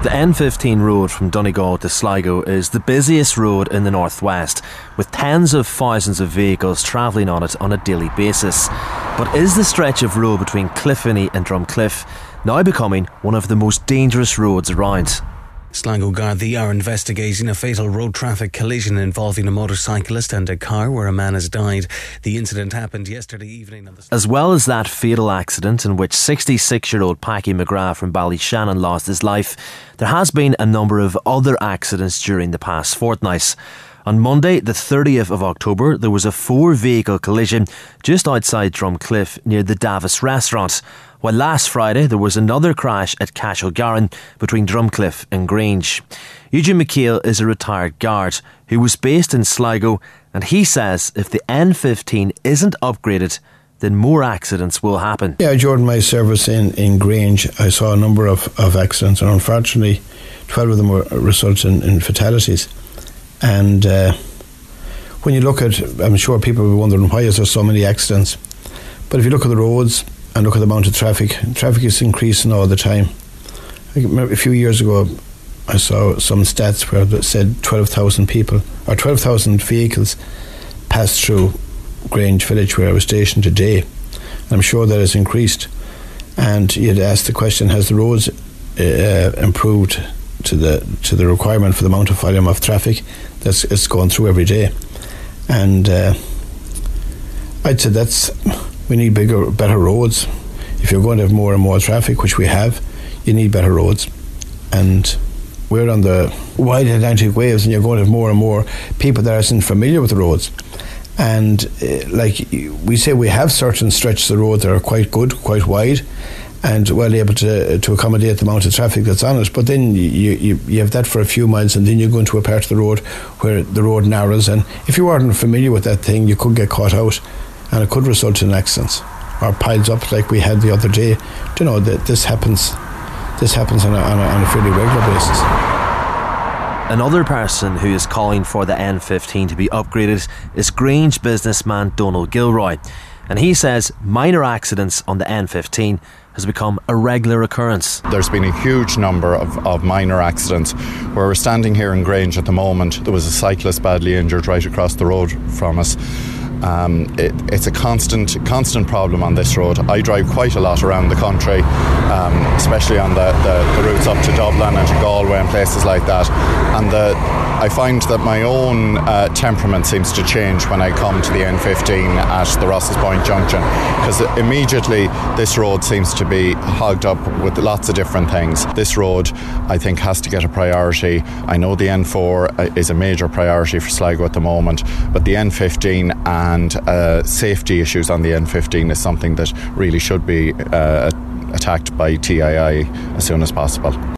The N15 road from Donegal to Sligo is the busiest road in the northwest, with tens of thousands of vehicles travelling on it on a daily basis. But is the stretch of road between Cliffany and Drumcliff now becoming one of the most dangerous roads around? Sligo Gardaí are investigating a fatal road traffic collision involving a motorcyclist and a car where a man has died. The incident happened yesterday evening. As well as that fatal accident in which 66-year-old Packy McGrath from Ballyshannon lost his life, there has been a number of other accidents during the past fortnight. On Monday, the 30th of October, there was a 4-vehicle collision just outside Drumcliff near the Davis restaurant, while last Friday there was another crash at Cashel-Garran between Drumcliff and Grange. Eugene McHale is a retired guard who was based in Sligo, and he says if the N15 isn't upgraded, then more accidents will happen. Yeah, during my service in Grange, I saw a number of accidents, and unfortunately 12 of them were resulted in fatalities. And when you look at, I'm sure people will be wondering why is there so many accidents, but if you look at the roads and look at the amount of traffic is increasing all the time. I remember a few years ago I saw some stats where it said 12,000 people or 12,000 vehicles passed through Grange village where I was stationed today, and I'm sure that has increased. And you'd ask the question, has the roads improved to the requirement for the amount of volume of traffic that's going through every day? And I'd say we need better roads. If you're going to have more and more traffic, which we have, you need better roads. And we're on the wide Atlantic waves, and you're going to have more and more people that aren't familiar with the roads. And like we say, we have certain stretches of road that are quite good, quite wide, and well able to accommodate the amount of traffic that's on it. But then you have that for a few miles, and then you go into a part of the road where the road narrows, and if you weren't familiar with that thing, you could get caught out, and it could result in accidents or piles up like we had the other day. You know that this happens on a fairly regular basis. Another person who is calling for the N15 to be upgraded is Grange businessman Donald Gilroy, and he says minor accidents on the N15 has become a regular occurrence. There's been a huge number of minor accidents. Where we're standing here in Grange at the moment, there was a cyclist badly injured right across the road from us. It's a constant problem on this road. I drive quite a lot around the country, especially on the routes up to Dublin and to Galway and places like that, and I find that my own temperament seems to change when I come to the N15 at the Rosses Point Junction, because immediately this road seems to be hogged up with lots of different things. This road, I think, has to get a priority. I know the N4 is a major priority for Sligo at the moment, but the N15 and safety issues on the N15 is something that really should be attacked by TII as soon as possible.